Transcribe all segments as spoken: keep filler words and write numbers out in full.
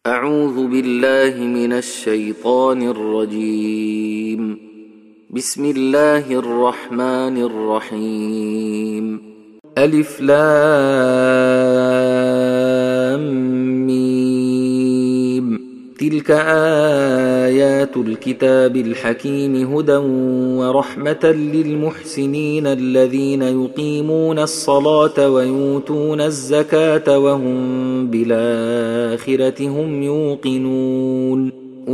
أعوذ بالله من الشيطان الرجيم. بسم الله الرحمن الرحيم. ألف لام ميم. تلك آيات الكتاب الحكيم هدى ورحمة للمحسنين الذين يقيمون الصلاة ويؤتون الزكاة وهم بالآخرة هم يوقنون.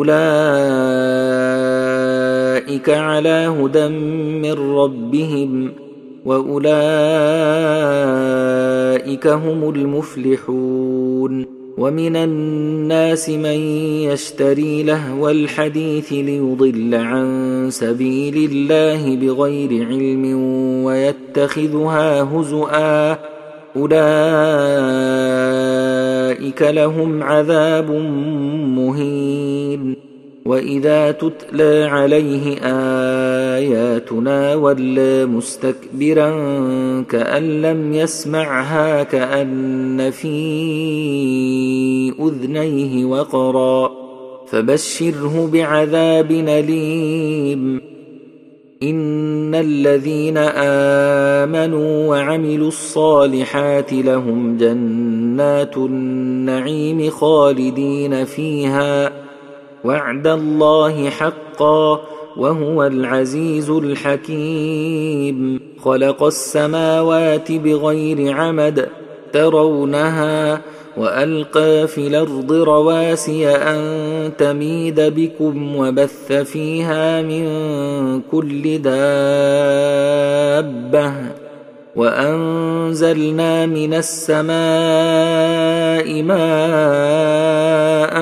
أولئك على هدى من ربهم وأولئك هم المفلحون. ومن الناس من يشتري لهو الحديث ليضل عن سبيل الله بغير علم ويتخذها هزؤا أولئك لهم عذاب مهين. وإذا تتلى عليه آياتنا ولى مستكبرا كأن لم يسمعها كأن في أذنيه وقرا فبشره بعذاب أليم. إن الذين آمنوا وعملوا الصالحات لهم جنات النعيم خالدين فيها وعد الله حقا وهو العزيز الحكيم. خلق السماوات بغير عمد ترونها وألقى في الأرض رواسي أن تميد بكم وبث فيها من كل دابة وأنزلنا من السماء ماء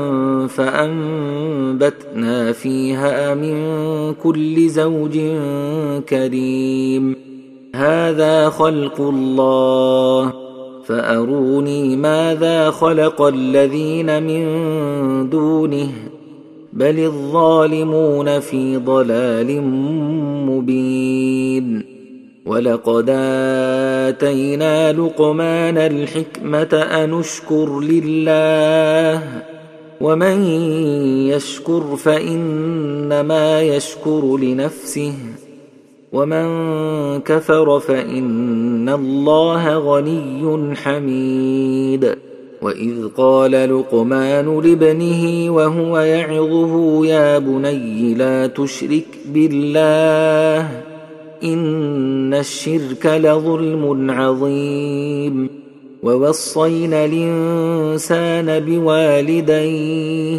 فأنبتنا فيها من كل زوج كريم. هذا خلق الله فأروني ماذا خلق الذين من دونه بل الظالمون في ضلال مبين. ولقد آتينا لقمان الحكمة أن اشكر لله ومن يشكر فإنما يشكر لنفسه ومن كفر فإن الله غني حميد. وإذ قال لقمان لابنه وهو يعظه يا بني لا تشرك بالله إن الشرك لظلم عظيم. ووصينا الإنسان بوالديه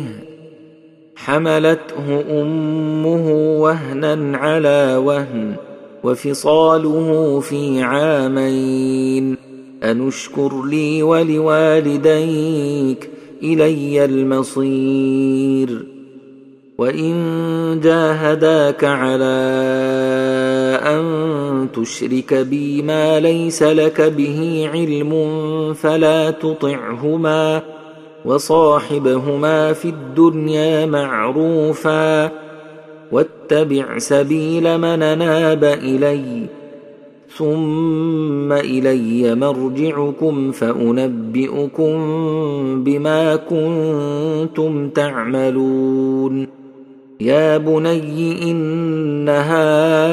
حملته أمه وهنا على وهن وفصاله في عامين أن اشكر لي ولوالديك إلي المصير. وإن جاهداك على أن تشرك بي ما ليس لك به علم فلا تطعهما وصاحبهما في الدنيا معروفا واتبع سبيل من أناب إلي ثم إلي مرجعكم فأنبئكم بما كنتم تعملون. يا بني إنها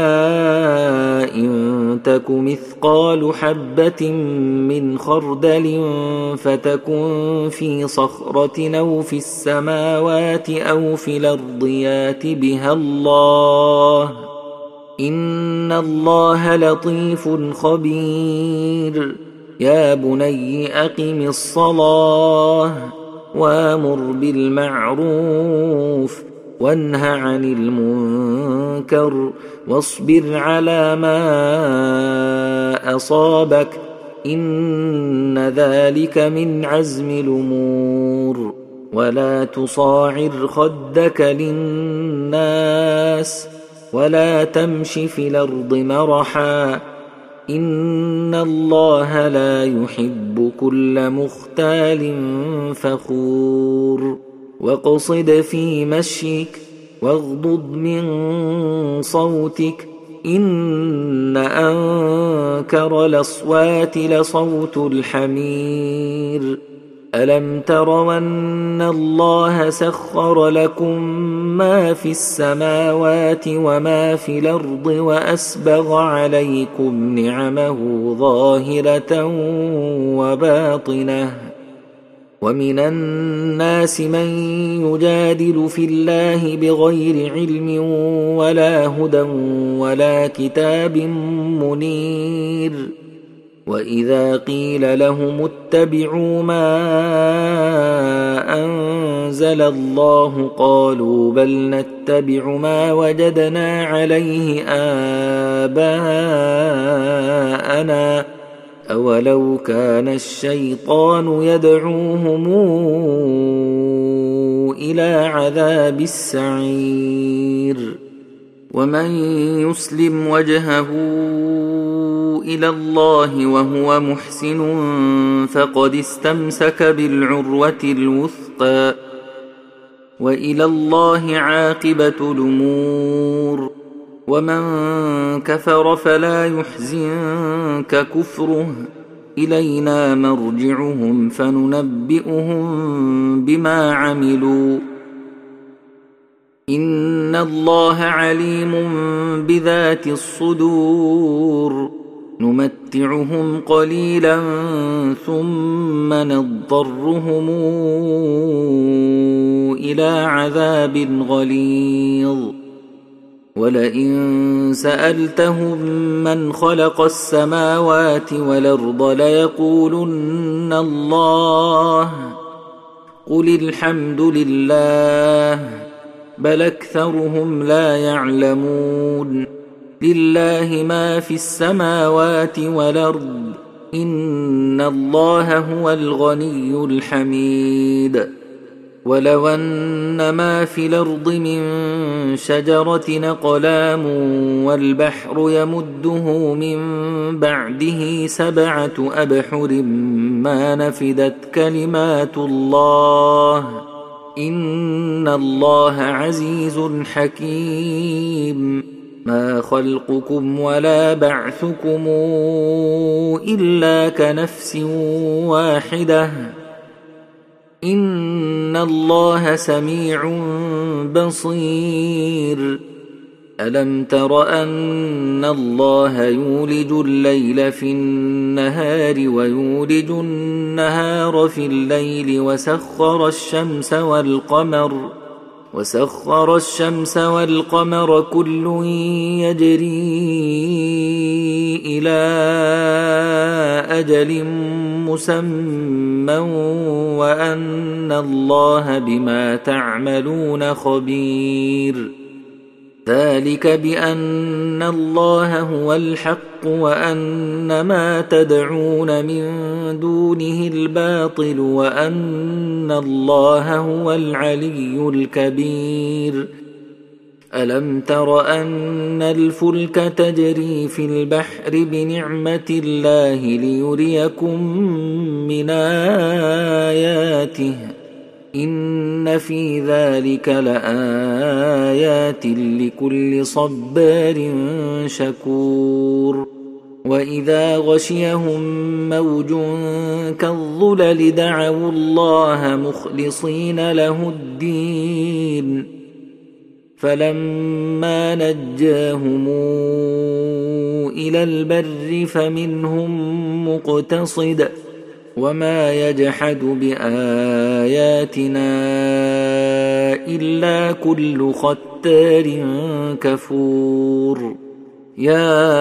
إن تك مثقال حبة من خردل فتكن في صخرة أو في السماوات أو في الأرض يات بها الله إن الله لطيف خبير. يا بني أقم الصلاة وامر بالمعروف وانه عن المنكر واصبر على ما أصابك إن ذلك من عزم الأمور. ولا تصاعر خدك للناس ولا تمش في الأرض مرحا إن الله لا يحب كل مختال فخور. واقصد في مشيك واغضض من صوتك إن أنكر الأصوات لصوت الحمير ألم تروا أن الله سخر لكم ما في السماوات وما في الأرض وأسبغ عليكم نعمه ظاهرة وباطنة ومن الناس من يجادل في الله بغير علم ولا هدى ولا كتاب منير وإذا قيل لهم اتبعوا ما أنزل الله قالوا بل نتبع ما وجدنا عليه آباءنا أولو كان الشيطان يدعوهم إلى عذاب السعير ومن يسلم وجهه إلى الله وهو محسن فقد استمسك بالعروة الوثقى وإلى الله عاقبة الأمور ومن كفر فلا يحزنك كفره إلينا مرجعهم فننبئهم بما عملوا إن الله عليم بذات الصدور نمتعهم قليلا ثم نضطرهم إلى عذاب غليظ ولئن سألتهم من خلق السماوات والأرض ليقولن الله قل الحمد لله بل أكثرهم لا يعلمون لله ما في السماوات والأرض إن الله هو الغني الحميد ولو أن ما في الأرض من شجرة أقلام والبحر يمده من بعده سبعة أبحر ما نفدت كلمات الله إن الله عزيز حكيم ما خلقكم ولا بعثكم إلا كنفس واحدة إن الله سميع بصير ألم تر أن الله يولج الليل في النهار ويولج النهار في الليل وسخر الشمس والقمر وسخر الشمس والقمر كل يجري إلى أجل مسمى وأن الله بما تعملون خبير ذلك بأن الله هو الحق وأن ما تدعون من دونه الباطل وأن الله هو العلي الكبير ألم تر أن الفلك تجري في البحر بنعمة الله ليريكم من آياته إن في ذلك لآيات لكل صبار شكور وإذا غشيهم موج كالظلل دعوا الله مخلصين له الدين فلما نجاهم إلى البر فمنهم مقتصد وما يجحد بآياتنا إلا كل ختار كفور يا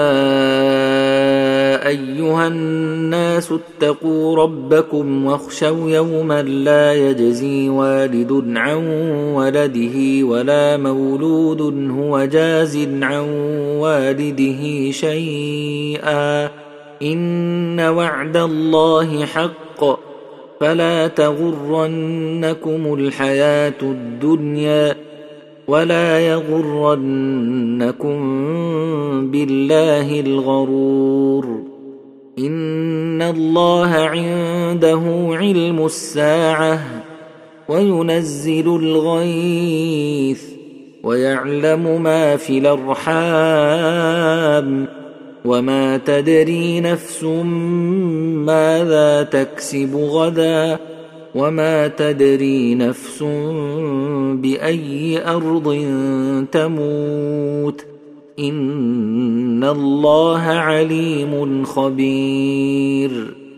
أيها الناس اتقوا ربكم واخشوا يوما لا يجزي والد عن ولده ولا مولود هو جاز عن والده شيئا إن وعد الله حق فلا تغرنكم الحياة الدنيا ولا يغرنكم بالله الغرور إن الله عنده علم الساعة وينزل الغيث ويعلم ما في الأرحام وما تدري نفس ماذا تكسب غدا وما تدري نفس بأي أرض تموت إن الله عليم خبير